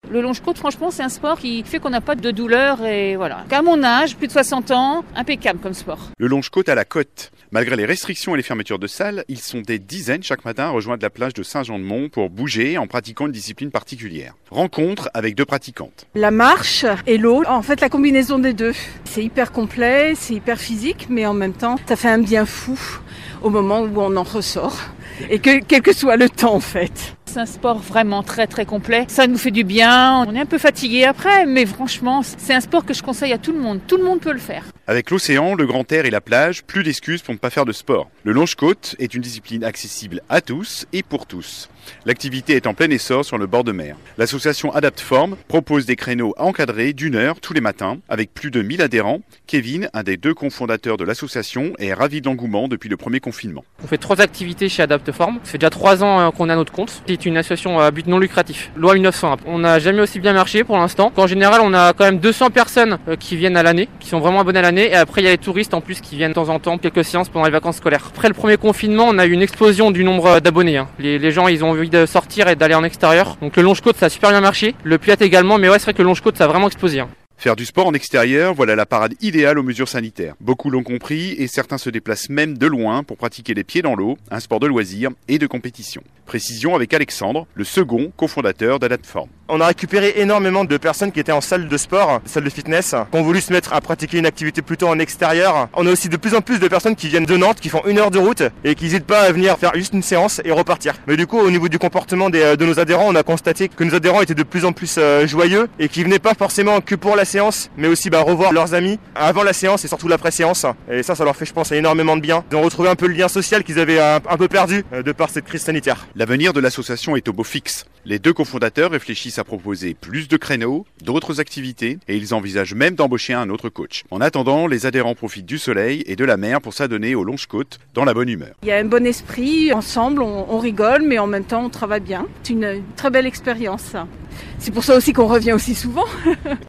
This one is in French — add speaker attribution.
Speaker 1: Le longe-côte, franchement, c'est un sport qui fait qu'on n'a pas de douleur et voilà. À mon âge, plus de 60 ans, impeccable comme sport.
Speaker 2: Le longe-côte à la côte. Malgré les restrictions et les fermetures de salles, ils sont des dizaines chaque matin à rejoindre la plage de Saint-Jean-de-Mont pour bouger en pratiquant une discipline particulière. Rencontre avec 2 pratiquantes.
Speaker 3: La marche et l'eau, en fait la combinaison des deux. C'est hyper complet, c'est hyper physique, mais en même temps, ça fait un bien fou au moment où on en ressort. Et quel que soit le temps en fait.
Speaker 1: C'est un sport vraiment très très complet. Ça nous fait du bien. On est un peu fatigué après, mais franchement, c'est un sport que je conseille à tout le monde. Tout le monde peut le faire.
Speaker 2: Avec l'océan, le grand air et la plage, plus d'excuses pour ne pas faire de sport. Le longe-côte est une discipline accessible à tous et pour tous. L'activité est en plein essor sur le bord de mer. L'association Adaptform propose des créneaux encadrés d'1 heure tous les matins. Avec plus de 1000 adhérents, Kevin, un des 2 cofondateurs de l'association, est ravi de l'engouement depuis le premier confinement.
Speaker 4: On fait 3 activités chez Adaptform. Ça fait déjà 3 ans qu'on a notre compte. C'est une association à but non lucratif. Loi 1901. On n'a jamais aussi bien marché pour l'instant. En général, on a quand même 200 personnes qui viennent à l'année, qui sont vraiment abonnées à l'année. Et après, il y a les touristes en plus qui viennent de temps en temps, quelques séances pendant les vacances scolaires. Après le premier confinement, on a eu une explosion du nombre d'abonnés. Les gens, ils ont envie de sortir et d'aller en extérieur. Donc le longe-côte, ça a super bien marché. Le piat également, mais ouais, c'est vrai que le longe-côte, ça a vraiment explosé.
Speaker 2: Faire du sport en extérieur, voilà la parade idéale aux mesures sanitaires. Beaucoup l'ont compris et certains se déplacent même de loin pour pratiquer les pieds dans l'eau, un sport de loisir et de compétition. Précision avec Alexandre, le second cofondateur d'Adaptform.
Speaker 5: On a récupéré énormément de personnes qui étaient en salle de sport, salle de fitness, qui ont voulu se mettre à pratiquer une activité plutôt en extérieur. On a aussi de plus en plus de personnes qui viennent de Nantes, qui font 1 heure de route et qui n'hésitent pas à venir faire juste une séance et repartir. Mais du coup, au niveau du comportement de nos adhérents, on a constaté que nos adhérents étaient de plus en plus joyeux et qui venaient pas forcément que pour la séance, mais aussi revoir leurs amis avant la séance et surtout l'après-séance. Et ça leur fait, je pense, énormément de bien. Ils ont retrouvé un peu le lien social qu'ils avaient un peu perdu de par cette crise sanitaire.
Speaker 2: L'avenir de l'association est au beau fixe. Les 2 cofondateurs réfléchissent à proposer plus de créneaux, d'autres activités et ils envisagent même d'embaucher un autre coach. En attendant, les adhérents profitent du soleil et de la mer pour s'adonner au longe-côte dans la bonne humeur.
Speaker 3: Il y a un bon esprit, ensemble on rigole, mais en même temps on travaille bien. C'est une très belle expérience. C'est pour ça aussi qu'on revient aussi souvent.